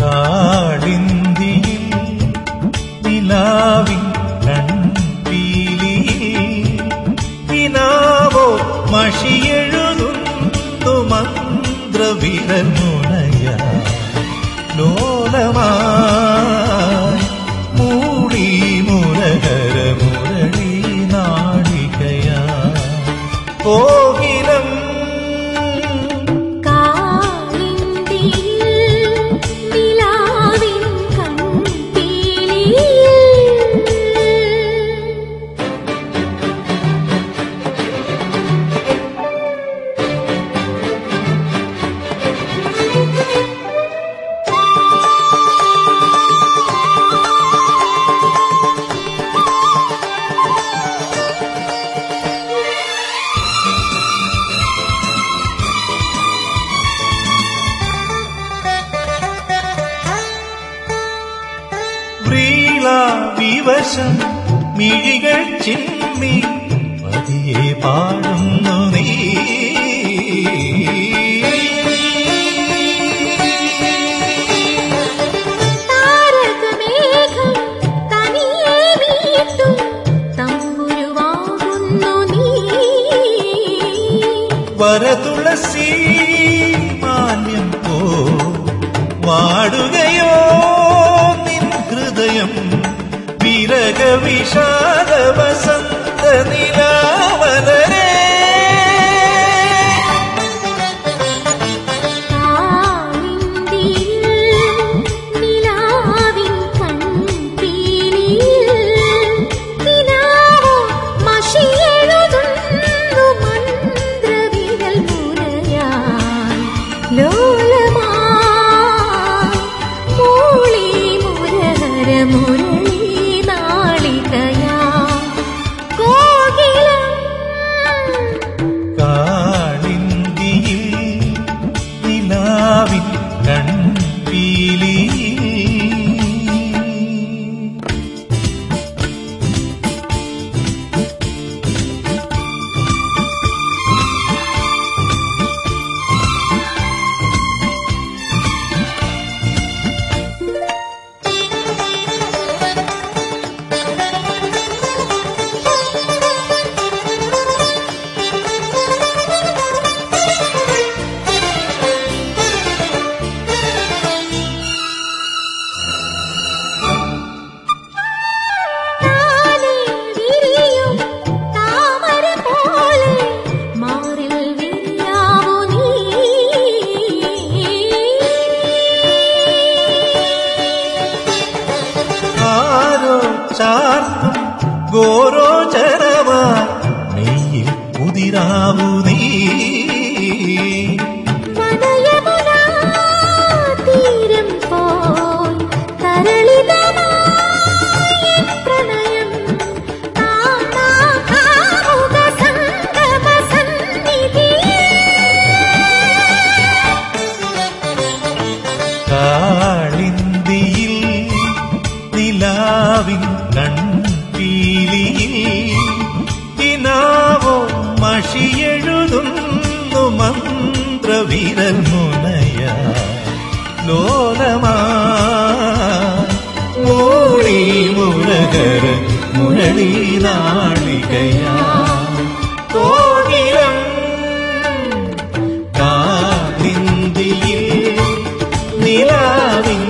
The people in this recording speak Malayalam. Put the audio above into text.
കാളിന്തിയിൽ നിലാവിൻ കൺപീലിയിൽ നിലാവോ മഷിയെഴുതുന്നു മന്ത്രവിരൽമുനയ ലോലമായി മൂടി മുരഹര മുരളി നാളികയാ കോകിലം വിവശം മിഴികൾ ചിമ്മി പതിയെ പാടുന്നു നീ താരകമേഘം തനിയെ വീട്ടും തമ്പുരുവാകുന്നു നീ വരതുളസി മാന്യം പോ വാടുകയോ നിൻ ഹൃദയം വിരക വിഷാദ വസന്ത നിലാവലരേ ചാർത്തും ഗോരോചരമാ നെയ്യിൽ കുതിരാവു നീ തീരം പോൽ തരളിതമായ പ്രണയം കാളിന്തിയിൽ നിലാവിൻ കൺപീലിയിൽ ദിനാവോ മഷിയെഴുതുന്നു മന്ത്രവിരൽമുനയ ലോലമായി മൂളി മുരഹര മുരളി നാളികയാ കോകിലം കാളിന്തിയിൽ നിലാവിൻ